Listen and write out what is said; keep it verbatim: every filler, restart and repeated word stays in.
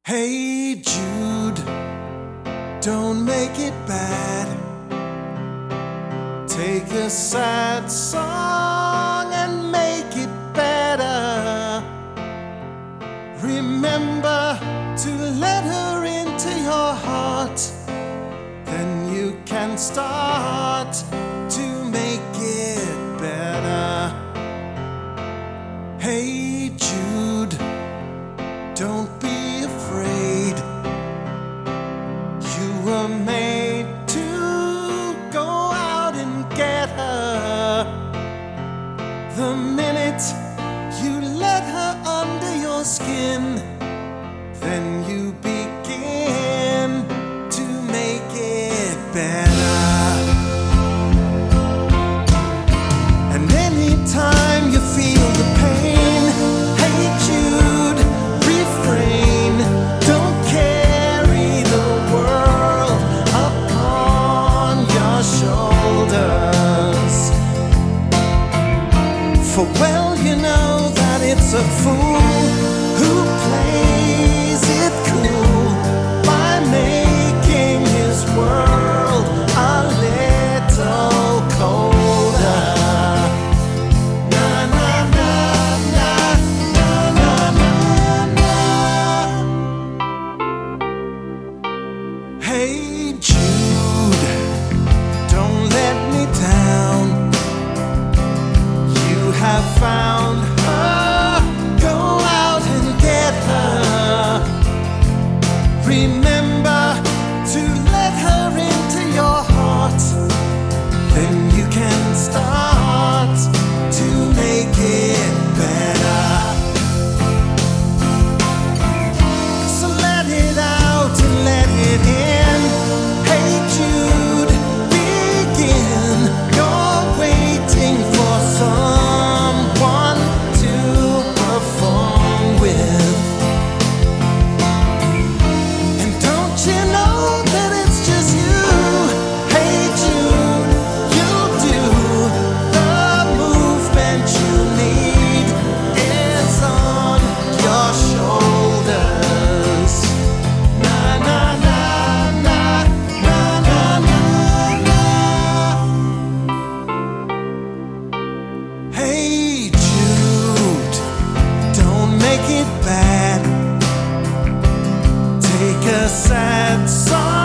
Hey Jude, don't make it bad. Take a sad song and make it better. Remember to let her into your heart, then you can start to make it better. Hey Jude, don't be afraid. You were made to go out and get her. The minute you let her under your skin, then you begin to make it better. And anytime you feel the pain, hey Jude, refrain. Don't carry the world upon your shoulders. For well you know that it's a fool who plays it cool by making his world a little colder. Na na na na na na na. Hey Jude, don't let me down. You have found her, go out and get her. Remember to let her into your heart, then you can start to make it better. So let it out and let it in. Hey Jude, begin. You're waiting for someone to perform with. And don't you know that it's just you? Hey Jude, you'll do the movement you need. It's on your shoulders. Na na na na na na na. Hey Jude, don't make it bad. Take a sad song